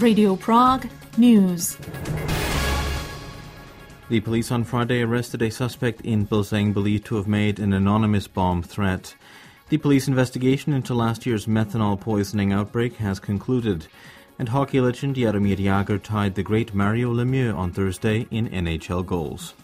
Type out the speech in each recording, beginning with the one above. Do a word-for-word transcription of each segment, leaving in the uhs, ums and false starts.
Radio Prague News. The police on Friday arrested a suspect in Plzeň believed to have made an anonymous bomb threat. The police investigation into last year's methanol poisoning outbreak has concluded, and hockey legend Jaromír Jágr tied the great Mario Lemieux on Thursday in N H L goals.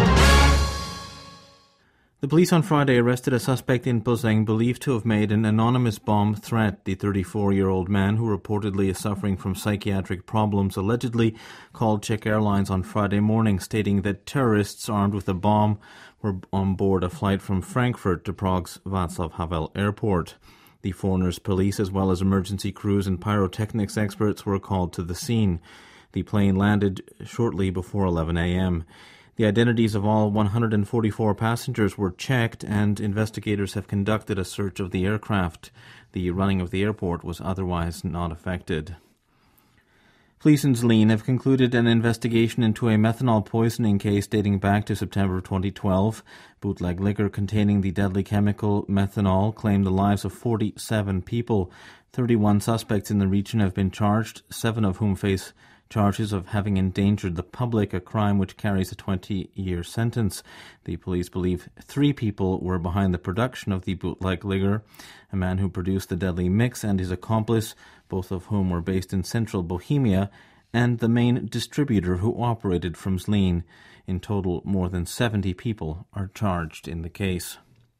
The police on Friday arrested a suspect in Plzeň believed to have made an anonymous bomb threat. The thirty-four-year-old man, who reportedly is suffering from psychiatric problems, allegedly called Czech Airlines on Friday morning, stating that terrorists armed with a bomb were on board a flight from Frankfurt to Prague's Václav Havel airport. The foreigners' police, as well as emergency crews and pyrotechnics experts, were called to the scene. The plane landed shortly before eleven a.m. The identities of all one hundred forty-four passengers were checked, and investigators have conducted a search of the aircraft. The running of the airport was otherwise not affected. Police in Zlín have concluded an investigation into a methanol poisoning case dating back to September twenty twelve. Bootleg liquor containing the deadly chemical methanol claimed the lives of forty-seven people. thirty-one suspects in the region have been charged, seven of whom face charges of having endangered the public, a crime which carries a twenty-year sentence. The police believe three people were behind the production of the bootleg liquor: a man who produced the deadly mix and his accomplice, both of whom were based in central Bohemia, and the main distributor who operated from Zlín. In total, more than seventy people are charged in the case.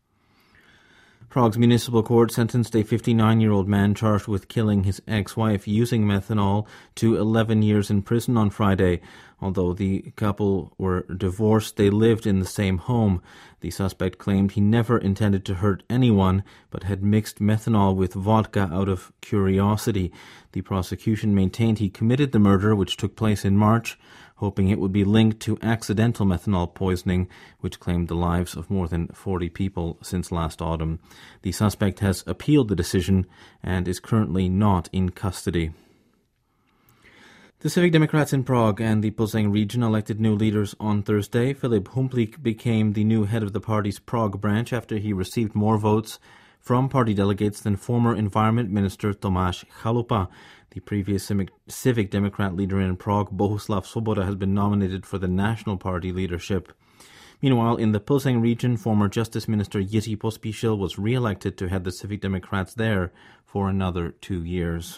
Prague's municipal court sentenced a fifty-nine-year-old man charged with killing his ex-wife using methanol to eleven years in prison on Friday. Although the couple were divorced, they lived in the same home. The suspect claimed he never intended to hurt anyone, but had mixed methanol with vodka out of curiosity. The prosecution maintained he committed the murder, which took place in March, hoping it would be linked to accidental methanol poisoning, which claimed the lives of more than forty people since last autumn. The suspect has appealed the decision and is currently not in custody. The Civic Democrats in Prague and the Plzeň region elected new leaders on Thursday. Filip Humplik became the new head of the party's Prague branch after he received more votes from party delegates than former Environment Minister Tomáš Chalupa. The previous Civic Democrat leader in Prague, Bohuslav Svoboda, has been nominated for the National Party leadership. Meanwhile, in the Plzeň region, former Justice Minister Jiří Pospíšil was re-elected to head the Civic Democrats there for another two years.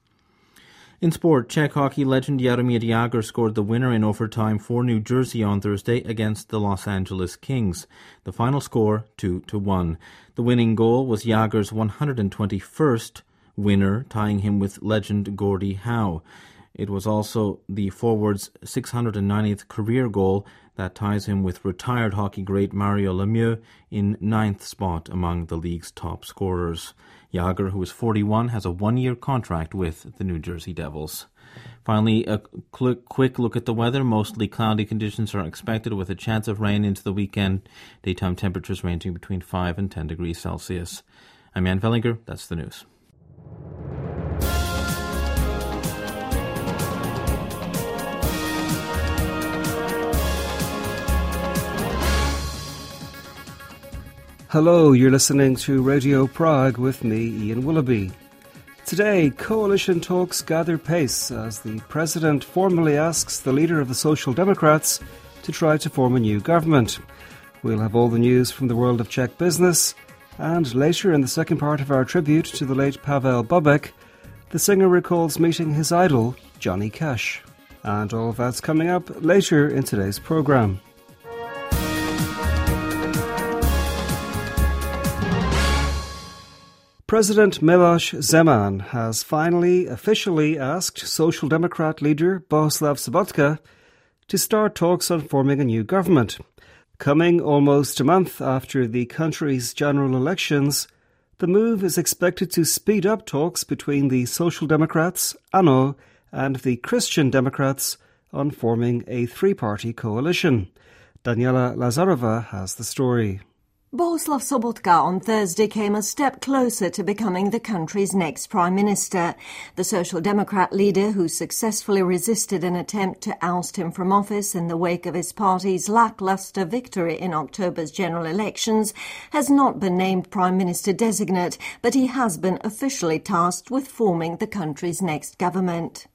In sport, Czech hockey legend Jaromír Jágr scored the winner in overtime for New Jersey on Thursday against the Los Angeles Kings. The final score, two to one. The winning goal was Jágr's one hundred twenty-first winner, tying him with legend Gordie Howe. It was also the forward's six hundred ninetieth career goal that ties him with retired hockey great Mario Lemieux in ninth spot among the league's top scorers. Jágr, who is forty-one, has a one-year contract with the New Jersey Devils. Finally, a quick, quick look at the weather. Mostly cloudy conditions are expected with a chance of rain into the weekend. Daytime temperatures ranging between five and ten degrees Celsius. I'm Jan Vellinger. That's the news. Hello, you're listening to Radio Prague with me, Ian Willoughby. Today, coalition talks gather pace as the President formally asks the leader of the Social Democrats to try to form a new government. We'll have all the news from the world of Czech business, and later in the second part of our tribute to the late Pavel Bobek, the singer recalls meeting his idol, Johnny Cash. And all of that's coming up later in today's programme. President Miloš Zeman has finally officially asked Social Democrat leader Bohuslav Sobotka to start talks on forming a new government. Coming almost a month after the country's general elections, the move is expected to speed up talks between the Social Democrats, ANO, and the Christian Democrats on forming a three-party coalition. Daniela Lazarova has the story. Bohuslav Sobotka on Thursday came a step closer to becoming the country's next prime minister. The Social Democrat leader, who successfully resisted an attempt to oust him from office in the wake of his party's lacklustre victory in October's general elections, has not been named prime minister designate, but he has been officially tasked with forming the country's next government.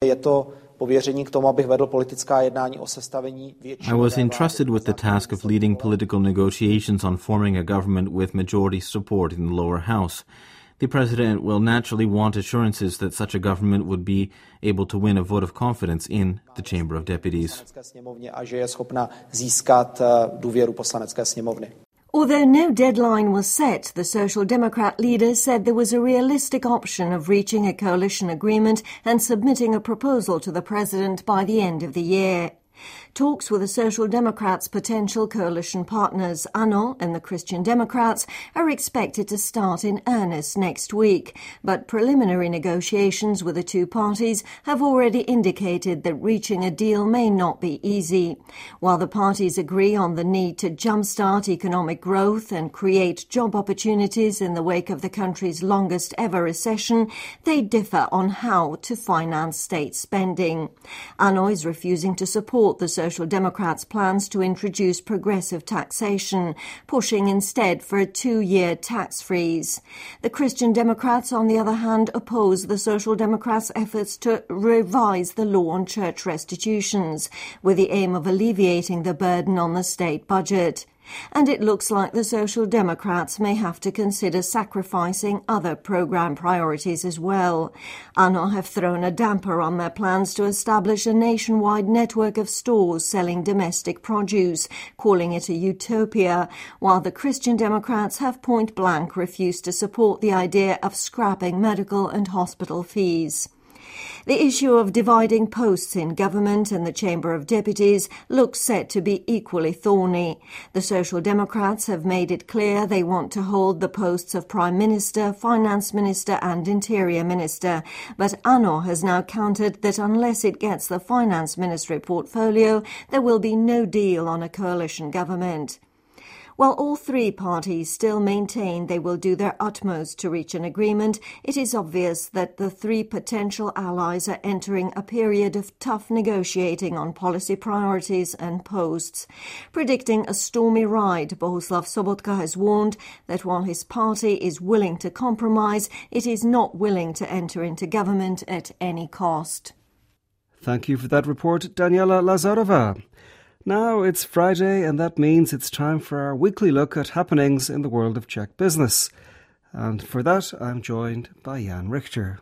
Je to pověření k tomu, abych vedl politická jednání o sestavení I was entrusted with the task of leading political negotiations on forming a government with majority support in the lower house. The president will naturally want assurances that such a government would be able to win a vote of confidence in the Chamber of Deputies. A že je schopna získat důvěru poslanecké sněmovny. Although no deadline was set, the Social Democrat leader said there was a realistic option of reaching a coalition agreement and submitting a proposal to the president by the end of the year. Talks with the Social Democrats' potential coalition partners, ANO and the Christian Democrats, are expected to start in earnest next week, but preliminary negotiations with the two parties have already indicated that reaching a deal may not be easy. While the parties agree on the need to jumpstart economic growth and create job opportunities in the wake of the country's longest ever recession, they differ on how to finance state spending. ANO is refusing to support the Social Democrats' plans to introduce progressive taxation, pushing instead for a two-year tax freeze. The Christian Democrats, on the other hand, oppose the Social Democrats' efforts to revise the law on church restitutions, with the aim of alleviating the burden on the state budget. And it looks like the Social Democrats may have to consider sacrificing other programme priorities as well. ANO have thrown a damper on their plans to establish a nationwide network of stores selling domestic produce, calling it a utopia, while the Christian Democrats have point-blank refused to support the idea of scrapping medical and hospital fees. The issue of dividing posts in government and the Chamber of Deputies looks set to be equally thorny. The Social Democrats have made it clear they want to hold the posts of Prime Minister, Finance Minister and Interior Minister, but ANO has now countered that unless it gets the Finance Ministry portfolio, there will be no deal on a coalition government. While all three parties still maintain they will do their utmost to reach an agreement, it is obvious that the three potential allies are entering a period of tough negotiating on policy priorities and posts. Predicting a stormy ride, Bohuslav Sobotka has warned that while his party is willing to compromise, it is not willing to enter into government at any cost. Thank you for that report, Daniela Lazarova. Now it's Friday, and that means it's time for our weekly look at happenings in the world of Czech business. And for that, I'm joined by Jan Richter.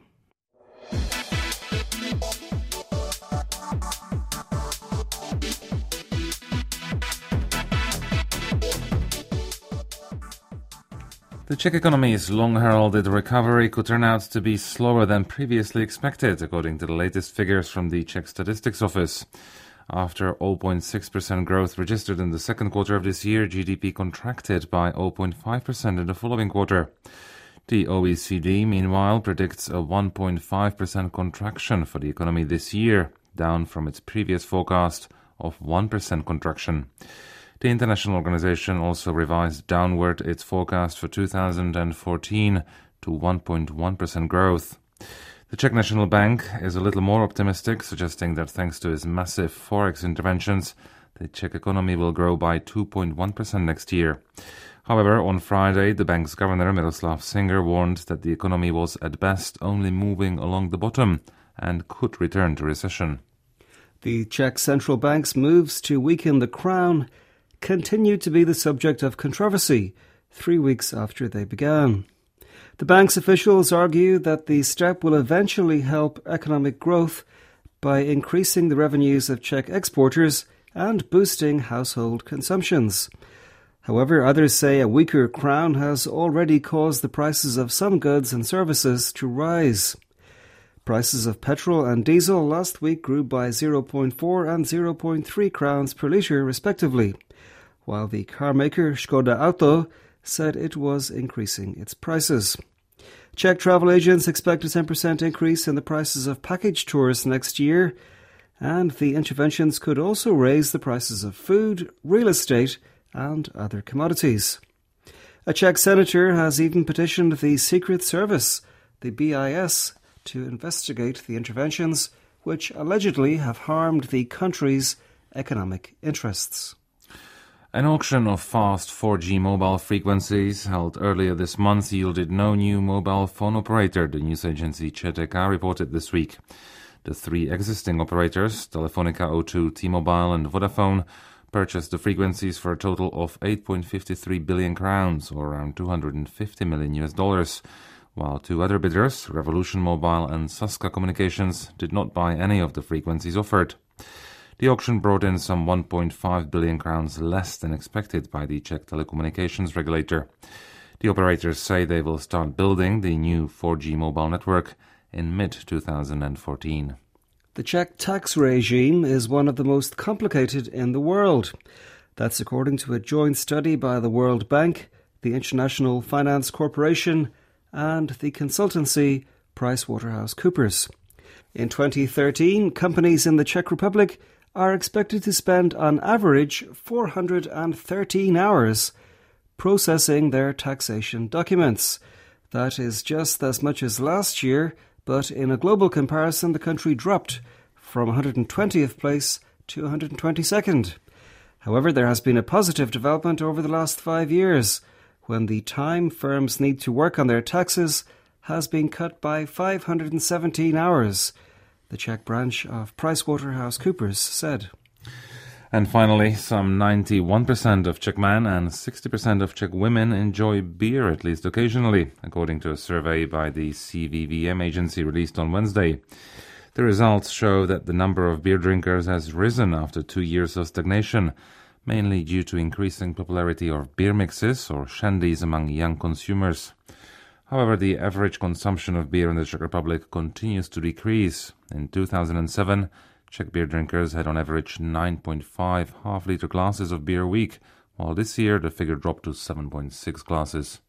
The Czech economy's long-heralded recovery could turn out to be slower than previously expected, according to the latest figures from the Czech Statistics Office. After zero point six percent growth registered in the second quarter of this year, G D P contracted by zero point five percent in the following quarter. The O E C D, meanwhile, predicts a one point five percent contraction for the economy this year, down from its previous forecast of one percent contraction. The international organization also revised downward its forecast for two thousand fourteen to one point one percent growth. The Czech National Bank is a little more optimistic, suggesting that thanks to its massive forex interventions, the Czech economy will grow by two point one percent next year. However, on Friday, the bank's governor, Miroslav Singer, warned that the economy was at best only moving along the bottom and could return to recession. The Czech Central Bank's moves to weaken the crown continued to be the subject of controversy three weeks after they began. The bank's officials argue that the step will eventually help economic growth by increasing the revenues of Czech exporters and boosting household consumptions. However, others say a weaker crown has already caused the prices of some goods and services to rise. Prices of petrol and diesel last week grew by zero point four and zero point three crowns per litre respectively, while the car maker Škoda Auto said it was increasing its prices. Czech travel agents expect a ten percent increase in the prices of package tours next year, and the interventions could also raise the prices of food, real estate and other commodities. A Czech senator has even petitioned the Secret Service, the B I S, to investigate the interventions which allegedly have harmed the country's economic interests. An auction of fast four G mobile frequencies held earlier this month yielded no new mobile phone operator, the news agency Č T K reported this week. The three existing operators, Telefonica, O two, T-Mobile and Vodafone, purchased the frequencies for a total of eight point five three billion crowns, or around two hundred fifty million U S dollars, while two other bidders, Revolution Mobile and Saska Communications, did not buy any of the frequencies offered. The auction brought in some one point five billion crowns less than expected by the Czech telecommunications regulator. The operators say they will start building the new four G mobile network in mid twenty fourteen. The Czech tax regime is one of the most complicated in the world. That's according to a joint study by the World Bank, the International Finance Corporation and the consultancy PricewaterhouseCoopers. In twenty thirteen, companies in the Czech Republic are expected to spend on average four hundred thirteen hours processing their taxation documents. That is just as much as last year, but in a global comparison, the country dropped from one hundred twentieth place to one hundred twenty-second. However, there has been a positive development over the last five years, when the time firms need to work on their taxes has been cut by five hundred seventeen hours, the Czech branch of PricewaterhouseCoopers said. And finally, some ninety-one percent of Czech men and sixty percent of Czech women enjoy beer at least occasionally, according to a survey by the C V V M agency released on Wednesday. The results show that the number of beer drinkers has risen after two years of stagnation, mainly due to increasing popularity of beer mixes or shandies among young consumers. However, the average consumption of beer in the Czech Republic continues to decrease. In two thousand seven, Czech beer drinkers had on average nine point five half-litre glasses of beer a week, while this year the figure dropped to seven point six glasses.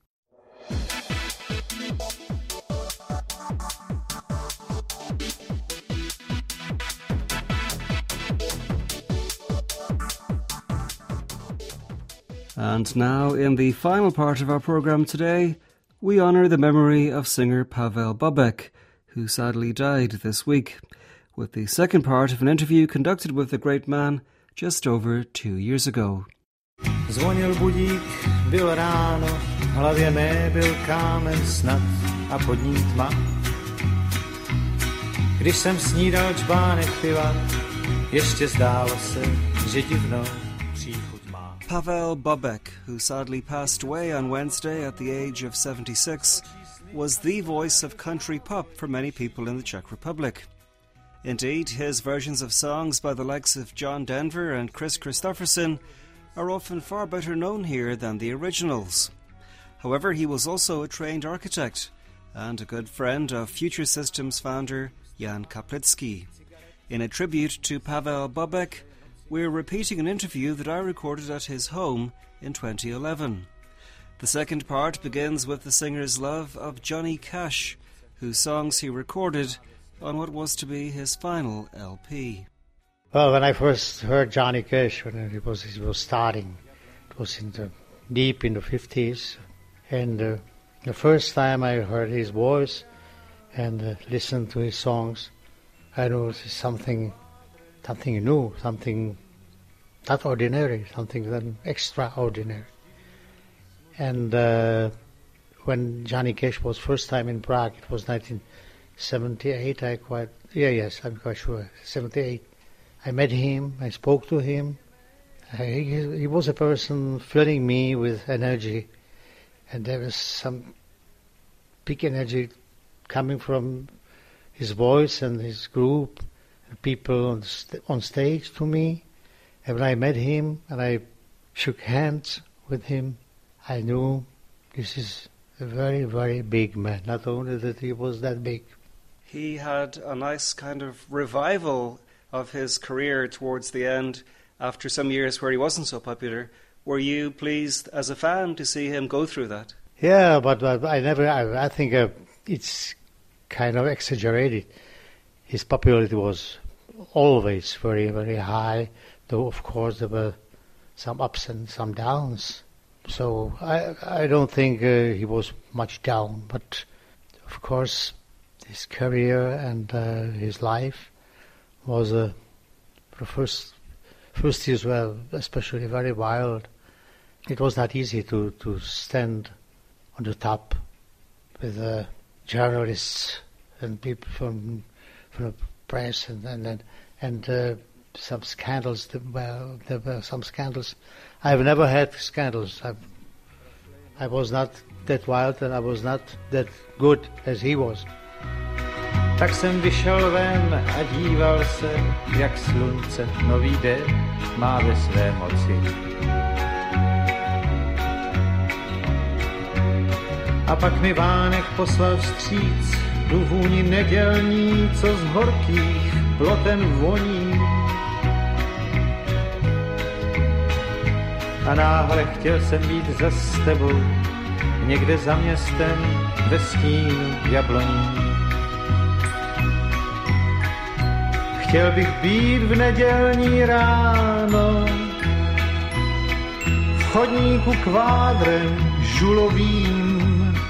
And now, in the final part of our programme today, we honour the memory of singer Pavel Bobek, who sadly died this week, with the second part of an interview conducted with the great man just over two years ago. Zvonil budík, byl ráno, v hlavě mé byl kámen snad a pod ním tma. Když jsem snídal čbánek piva, ještě zdálo se, že divnou příchuť má. Pavel Bobek, who sadly passed away on Wednesday at the age of seventy-six, was the voice of country pop for many people in the Czech Republic. Indeed, his versions of songs by the likes of John Denver and Chris Christopherson are often far better known here than the originals. However, he was also a trained architect and a good friend of Future Systems founder Jan Kaplitzky. In a tribute to Pavel Bobek, we're repeating an interview that I recorded at his home in twenty eleven. The second part begins with the singer's love of Johnny Cash, whose songs he recorded on what was to be his final L P. Well, when I first heard Johnny Cash, when he was, he was starting, it was in the, deep in the fifties, and uh, the first time I heard his voice and uh, listened to his songs, I knew it was something, something new, something not ordinary, something then extraordinary. And uh, when Johnny Cash was first time in Prague, it was nineteen seventy-eight, I quite, yeah, yes, I'm quite sure, seventy-eight. I met him, I spoke to him. I, he, he was a person filling me with energy, and there was some big energy coming from his voice and his group, and people on, st- on stage to me. And when I met him and I shook hands with him, I knew this is a very, very big man. Not only that he was that big. He had a nice kind of revival of his career towards the end after some years where he wasn't so popular. Were you pleased as a fan to see him go through that? Yeah, but, but I never, I, I think uh, it's kind of exaggerated. His popularity was always very, very high, though of course there were some ups and some downs. So I, I don't think uh, he was much down, but of course his career and uh, his life was uh, the first first years were especially very wild. It was not easy to, to stand on the top with uh, journalists and people from from the press and and and, and uh, some scandals. Well, there were some scandals. I've never had scandals. I've, I was not that wild and I was not that good as he was. Tak jsem vyšel ven a díval se, jak slunce nový den má ve své moci. A pak mi vánek poslal vstříc tu vůni nedělní, co z horkých plotem voní. A náhle chtěl jsem být za s tebou, někde za městem ve stínu jabloní. Chtěl bych být v nedělní ráno v chodníku kvádrem žulovým.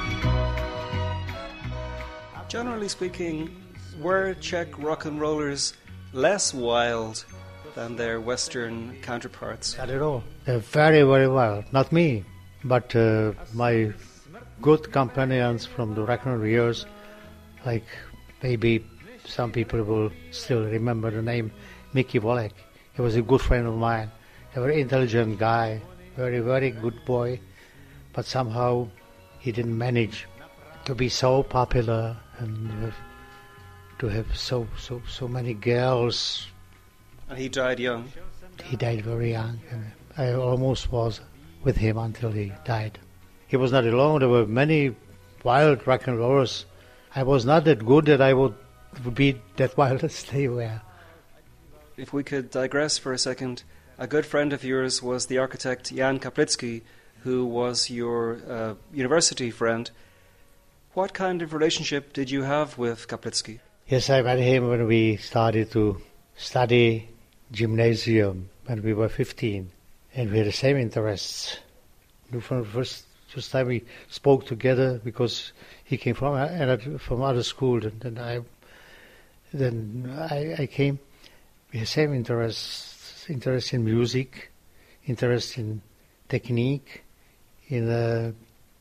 Generally speaking, were Czech rock and rollers less wild than their Western counterparts? Not at all. They're very, very wild. Not me, but uh, my good companions from the rock and roll years, like maybe some people will still remember the name Mickey Volek. He was a good friend of mine, a very intelligent guy, very, very good boy, but somehow he didn't manage to be so popular and to have so, so, so many girls. And he died young? He died very young, and I almost was with him until he died. He was not alone. There were many wild rock and rollers. I was not that good that I would, would be that wild as they were. If we could digress for a second, a good friend of yours was the architect Jan Kaplický, who was your uh, university friend. What kind of relationship did you have with Kaplický? Yes, I met him when we started to study gymnasium when we were fifteen, and we had the same interests. From the first, first time we spoke together, because he came from uh, from other school, and then I then I, I came. We had the same interests: interest in music, interest in technique, in uh,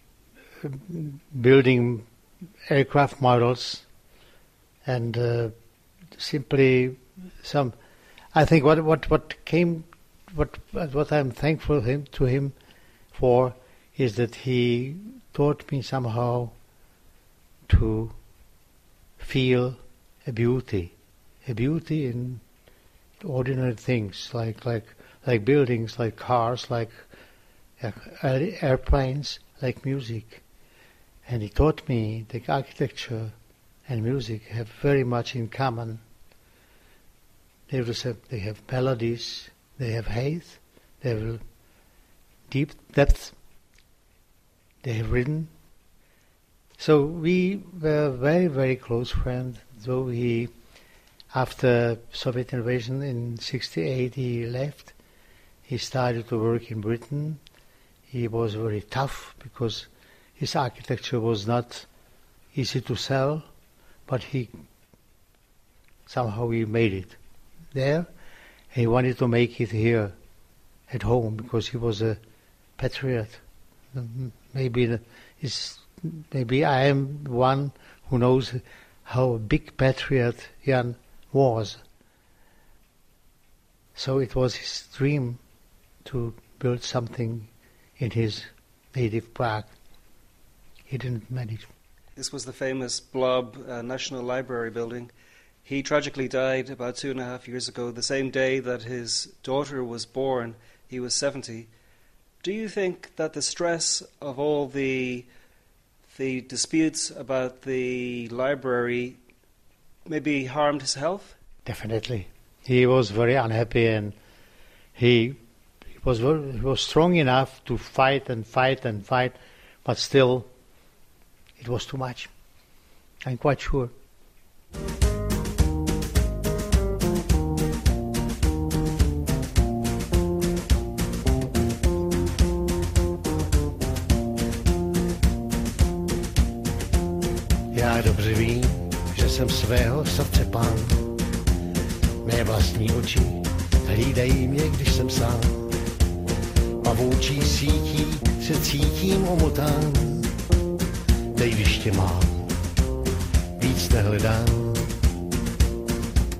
building aircraft models, and uh, simply some. I think what what what came, what what I'm thankful him to him for is that he taught me somehow to feel a beauty, a beauty in ordinary things like like like buildings, like cars, like uh, airplanes, like music. And he taught me that architecture and music have very much in common. They have, they have melodies, they have height, they have deep depth, they have rhythm. So we were very, very close friends, though he, after Soviet invasion in sixty-eight, he left. He started to work in Britain. He was very tough because his architecture was not easy to sell, but he somehow he made it there. He wanted to make it here at home because he was a patriot. Maybe is maybe I am one who knows how a big patriot Jan was. So it was his dream to build something in his native Prague. He didn't manage. This was the famous Blob uh, National Library building. He tragically died about two and a half years ago, the same day that his daughter was born. He was seventy. Do you think that the stress of all the the disputes about the library maybe harmed his health? Definitely. He was very unhappy, and he, he was very, he was strong enough to fight and fight and fight, but still it was too much. I'm quite sure. Já dobře vím, že jsem svého srdce pán. Mé vlastní oči hlídají mě, když jsem sám. Pavoučí sítí se cítím omotán. Teď když tě mám, víc nehledám.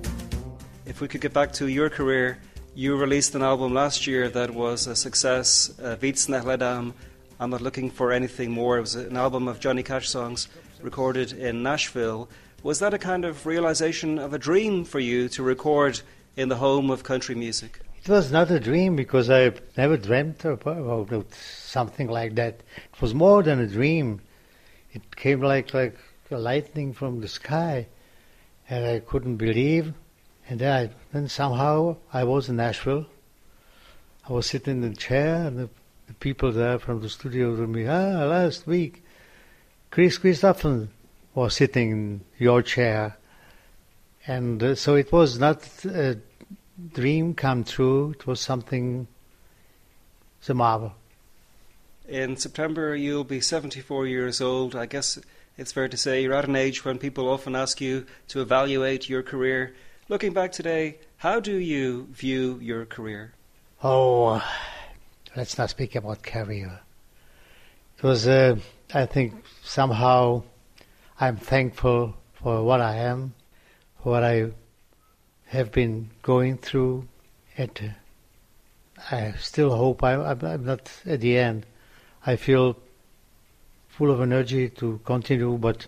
if we could get back to your career, you released an album last year that was a success, uh, Víc nehledám, I'm Not Looking for Anything More. It was an album of Johnny Cash songs recorded in Nashville. Was that a kind of realization of a dream for you to record in the home of country music? It was not a dream because I never dreamt about something like that. It was more than a dream. It came like, like a lightning from the sky, and I couldn't believe. And then, I, then somehow I was in Nashville. I was sitting in the chair, and the, the people there from the studio told me, ah, last week, Chris Christopherson was sitting in your chair. And uh, so it was not a dream come true. It was something, it's a marvel. In September, you'll be seventy-four years old. I guess it's fair to say you're at an age when people often ask you to evaluate your career. Looking back today, how do you view your career? Oh, let's not speak about career. It was, uh, I think, somehow I'm thankful for what I am, for what I have been going through. And uh, I still hope I, I'm, I'm not at the end. I feel full of energy to continue, but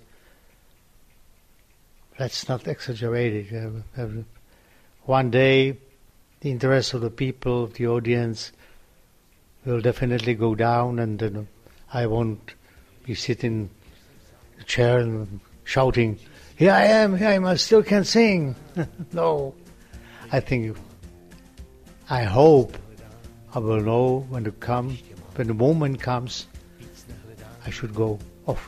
let's not exaggerate it. Uh, one day, the interest of the people, of the audience, will definitely go down, and uh, I won't be sitting in the chair and shouting, here I am, here I am, I still can't sing. No. I think, I hope I will know when to come, when the moment comes, I should go off.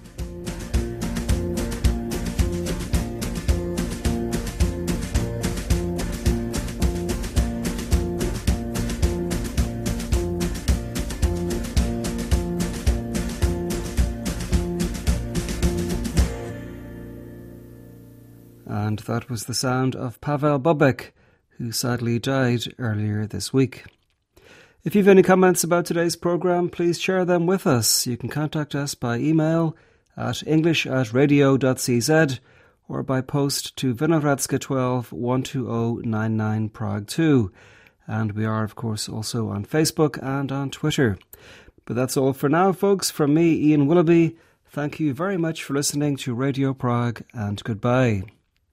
And that was the sound of Pavel Bobek, who sadly died earlier this week. If you have any comments about today's programme, please share them with us. You can contact us by email at english at radio dot c z or by post to Vinohradska twelve, one two zero nine nine Prague two. And we are, of course, also on Facebook and on Twitter. But that's all for now, folks. From me, Ian Willoughby, thank you very much for listening to Radio Prague, and goodbye.